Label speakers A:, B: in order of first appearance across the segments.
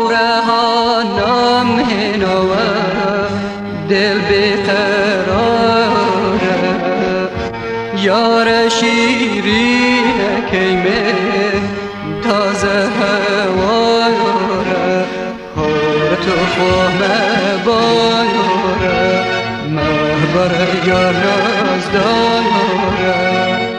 A: نام هنوه دل بیقراره یار شیرین کیمه تازه هواره هر تو خواه بایاره محبر یار نازداره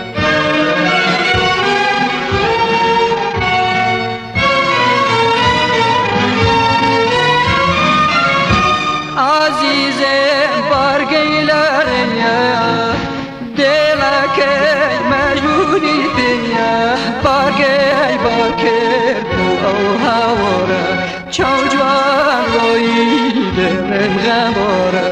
A: چون جوان روی دلم غماره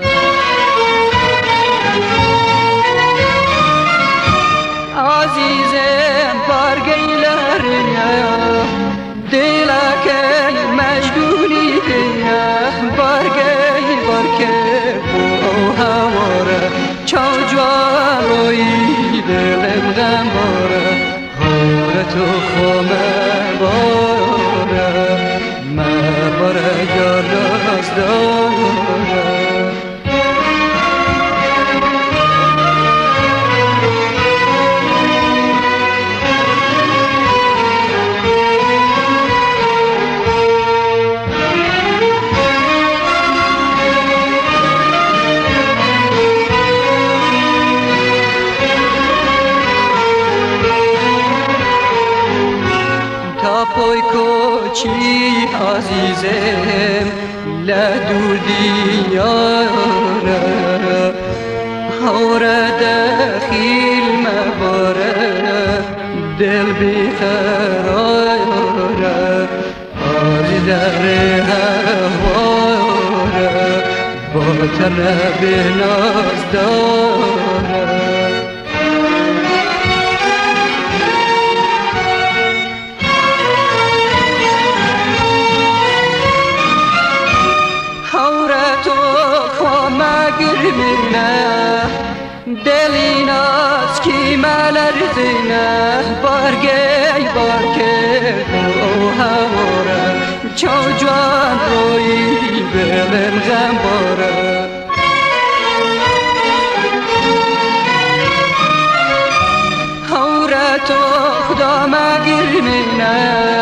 A: عزیزم بارگیلریا دلکه مجدونی دیا بارگی بارکه او هواره چون جوان روی دلم غماره هر تو خومه باره محبره یار نازداره پای کوچی عزیزم لدور دیاره هوره دخیل مباره دل بیقراره آج در هواره با طرب ناز داره دلی ناز کی ملرزینه بارگی بارکه او هواره چون جوان روی دلم غمباره هوره تو خدا مگیر منه